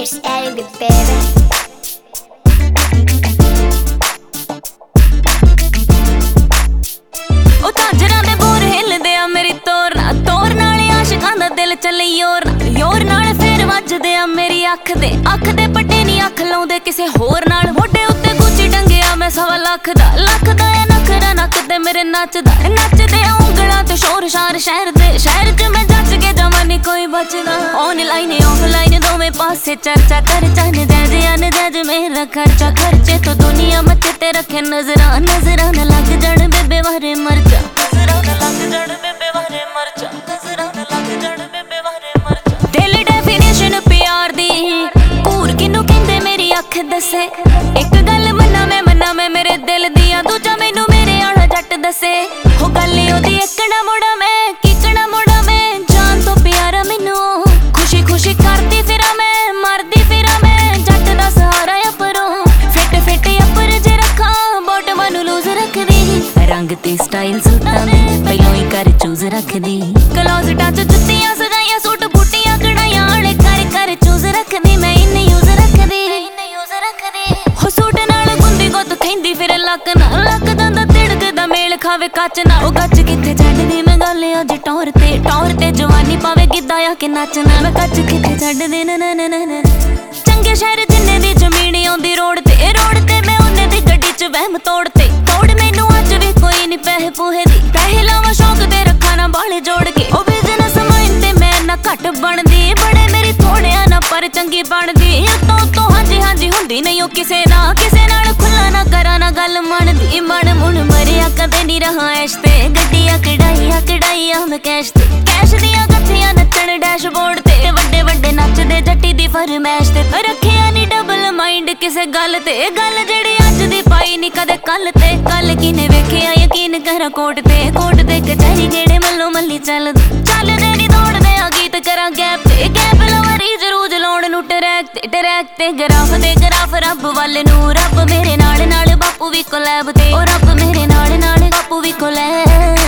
It's Ellie, baby. ਉਹ ਤਾਂਜਰਾਂ ਦੇ bore ਹਿੱਲਦੇ ਆ ਮੇਰੀ ਤੋਰ ਨਾਲ ਆਸ਼ਿਕਾਂ ਦਾ ਦਿਲ ਚੱਲੇ ਯੋਰ ਨਾਲ ਫੇਰ ਵੱਜਦੇ ਆ ਮੇਰੀ ਅੱਖ ਦੇ ਪੱਟੇ ਨਹੀਂ ਅੱਖ ਲਾਉਂਦੇ ਕਿਸੇ ਹੋਰ ਨਾਲ। ਮੋਢੇ ਉੱਤੇ ਗੁੱਚੀ ਟੰਗਿਆ ਮੈਂ 1.25 ਲੱਖ ਦਾ ਆ ਨਖਰਾ ਨੱਕ ਤੇ ਮੇਰੇ ਨੱਚਦੇ ਆ ਉਂਗਲਾਂ ਤੇ ਸ਼ੋਰ ਸ਼ਾਰ ਸ਼ਹਿਰ ਚ ਮੈਂ ਜੱਜ ਕੇ ਜਾਵਾਂ ਨੀ ਕੋਈ ਬਚਦਾ। ਆਨਲਾਈਨ ਆਫਲਾਈਨ ਦੋਵੇਂ ਪਾਸੇ ਚਰਚਾ ਕਰ ਜੱਜ ਮੇਰਾ ਖਰਚੇ ਤੋਂ ਦੁਨੀਆ ਮੱਥੇ ਤੇ ਰੱਖੇ ਨਜ਼ਰਾਂ ਨਾ ਲੱਗ ਜਾਣ ਬੇਬੇ ਵਾਰੇ ਮਰ ਜਾ। ਦਿਲ ਡੈਫੀਨੇਸ਼ਨ ਪਿਆਰ ਦੀ ਭੂਰ ਕਿਨੂੰ ਕਹਿੰਦੇ ਮੇਰੀ ਅੱਖ ਦੱਸੇ। ਇੱਕ ਗੱਲ ਮੰਨਾ ਮੈਂ ਮੇਰੇ ਦਿਲ ਦੀਆਂ, ਦੂਜਾ ਮੈਨੂੰ ਮੇਰੇ ਆਲਾ ਜੱਟ ਦੱਸੇ। ਹੋ ਗੱਲ ਉਹਦੀ ਇੱਕਣਾ ਮੋੜਾ ਮੈਂ ਜਾਨ ਤੋਂ ਪਿਆਰਾ ਮੈਨੂੰ ਖੁਸ਼ੀ ਕਰਦੀ ਫਿਰਾਂ ਮੈਂ ਮਰਦੀ ਫਿਰਾਂ ਮੈਂ ਜੱਟ ਦਾ ਸਹਾਰਾ ਅਪਰੋਂ ਫਿੱਟ ਅਪਰ ਜੇ ਰੱਖਾਂ ਬੋਟਮਾਂ ਨੂੰ ਲੂਜ਼ ਰੱਖਦੀ। ਰੰਗ ਤੇ ਸਟਾਈਲ ਸੂਟਾਂ ਦੇ ਪਹਿਲੋਂ ਹੀ ਕਰ ਚੂਜ਼ ਰੱਖਦੀ। ਕਲੋਜ਼ਟਾਂ ਚ ਜੁੱਤੀਆਂ ਸਜਾਈਆਂ ਸੂਟ ਬੂਟੀਆਂ ਕਢਾਈਆਂ ਆਲੇ ਕਰ ਚੂਜ਼ ਰੱਖਦੀ। ਮੈਂ ਇੰਨੇ ਯੂਜ਼ ਰੱਖਦੀ ਹੋ ਸੂਟ ਨਾਲ ਗੁੰਦੀ ਗੁੱਤ ਖੈਂਦੀ ਫਿਰ ਲੱਕ ਦਾ ਤਿੜਕਦਾ ਮੇਲ ਖਾਵੇ ਕੱਚ ਨਾਲ। ਉਹ ਗੱਚ ਕਿੱਥੇ ਛੱਡਦੀ ਮੈਂ ਗੱਲ ਅੱਜ ਟੌਰ ਤੇ ਜਵਾਨੀ ਪਾਵੇ ਗਿੱਧਾ ਆ ਕੇ ਨੱਚਣਾ। ਮੈਂ ਕੱਚ ਕਿੱਥੇ ਛੱਡਦੇ ਨਾ ਚੰਗੇ ਸ਼ਹਿਰ ਜਿੰਨੇ ਦੀ ਜ਼ਮੀਨ ਆਉਂਦੀ ਰੋਡ ਤੇ ਮੈਂ ਉਹਨੇ ਦੀ ਗੱਡੀ ਚ ਵਹਿਮ ਤੋੜ ਮੈਨੂੰ ਅੱਜ ਵੀ ਕੋਈ ਨੀ ਪੂਹੇ ਦੀ। ਪੈਸੇ ਲਾਵਾਂ ਸ਼ੌਕ ਤੇ ਰੱਖਾਂ ਨਾ ਬਾਲੇ ਜੋੜ ਕੇ। ਉਹ ਬਿਜ਼ਨਸ ਮਾਈਂਡ ਤੇ ਮੈਂ ਨਾ ਘੱਟ ਬਣਦੀ ਬੜੇ ਮੇਰੀ ਥੋੜਿਆਂ ਨਾ ਪਰ ਚੰਗੀ ਬਣਦੀ। ਉਤੋਂ ਹਾਂਜੀ ਹੁੰਦੀ ਨਹੀਂ ਉਹ ਕਿਸੇ ਨਾਲ ਖੁੱਲਾ ਨਾ ਕਰਾਂ ਨਾ ਗੱਲ ਮੰਨਦੀ। ਮਨ ਮੁਣ ਮਰਿਆ ਕਦੇ ਨੀ ਰਹਾ ਐਸ਼ ਤੇ ਗੱਡੀਆਂ ਕਢਾਈਆਂ ਮੈਂ ਕੈਸ਼ ਦੀਆਂ ਗੱਠੀਆਂ ਨੱਚਣ ਡੈਸ਼ਬੋਰਡ ਤੇ ਵੱਡੇ ਨੱਚਦੇ ਜੱਟੀ ਦੀ ਫਰਮੈਸ਼ ਤੇ। ਰੱਖਿਆ ਨੀ ਡਬਲ ਮਾਈਂਡ ਕਿਸੇ ਗੱਲ ਜਿਹੜੀ ਅੱਜ ਦੀ ਪਾਈ ਨੀ ਕਦੇ ਕੱਲ ਕਿਨੇ ਵੇਖਿਆ ਯਕੀਨ ਕਰਾਂ ਕੋਟ ਤੇ ਕਚਹਿਰੀ ਗੇੜੇ ਮੱਲੀ ਚੱਲਦੇ ਨੀ ਦੌੜਦੇ ਆ ਗੀਤ ਕਰਾਂ ਗੈਪ ਲਵਰੀ ਜ਼ਰੂਰ ਲਾਉਣ ਨੂੰ ਟਰੈਕ ਤੇ ਗਰਾਫ ਰੱਬ ਵੱਲ ਨੂੰ ਰੱਬ ਮੇਰੇ ਨਾਲ ਬਾਪੂ ਵੀ ਕੋਲੈਬ ਤੇ। ਉਹ ਰੱਬ ਮੇਰੇ ਨਾਲ ਬਾਪੂ ਵੀ ਕੋਲੈਬ